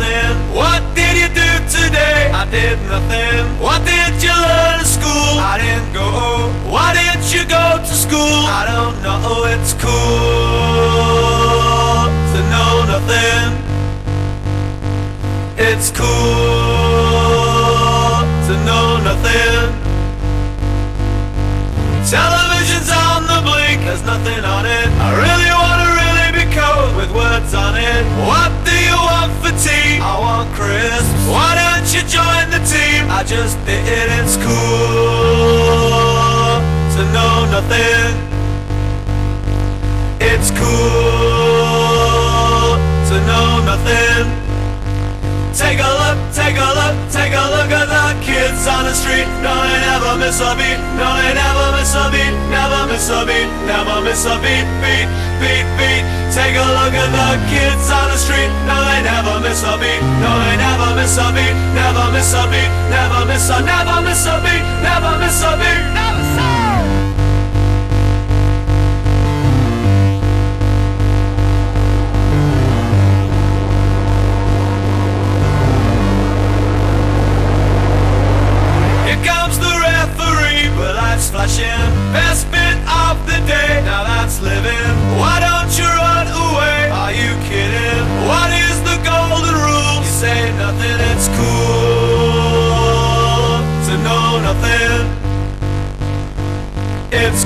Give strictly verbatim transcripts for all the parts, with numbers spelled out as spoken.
nothing. What did you do today? I did nothing. What did you learn at school? I didn't go. Why did you go to school? I don't know. It's cool to know nothing. It's cool to know nothing. Television's on the blink, there's nothing on it. I really wanna really be cold with words on it. What do you want for tea? I want crisps. Why don't you join the team? I just did. It's cool to know nothing. It's cool to know nothing. Take a look, take a look, take a look at the kids on the street. No, they never miss a beat. No, they never miss a beat. Never miss a beat. Never miss a beat. Beat, beat, beat. Take a look at the kids on the street. No, they never miss a beat. No, they never miss a beat. Never miss a beat. Never miss a, never miss a beat. Never miss a beat. Never so. Flashing, best bit of the day. Now that's living. Why don't you run away? Are you kidding? What is the golden rule? You say nothing. It's cool to know nothing. It's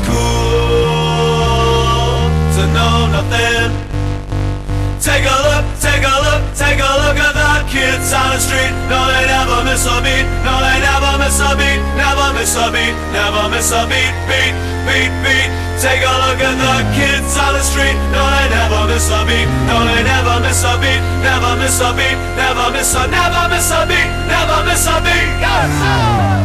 cool to know nothing. Take a look, take a look, take a look at the kids on the street. No, they never miss a beat. No, they never miss a beat. Never miss a beat. Never miss a beat. Beat, beat, beat. Take a look at the kids on the street. No, they never miss a beat. No, they never miss a beat. Never miss a beat. Never miss a, never miss a beat. Never miss a beat. Yes, sir.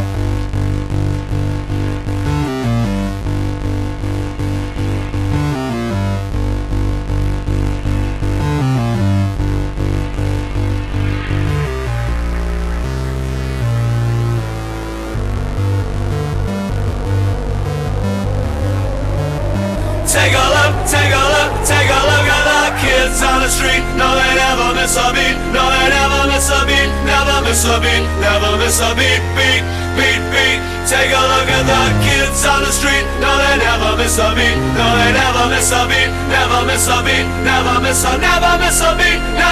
Take a look, take a look, take a look at the kids on the street. No, they never miss a beat. No, they never miss a beat. Never miss a beat. Never miss a beat. Beat, beat, beat. Take a look at the kids on the street. No, they never miss a beat. No, they never miss a beat. Never miss a beat. Never miss a, never miss a beat.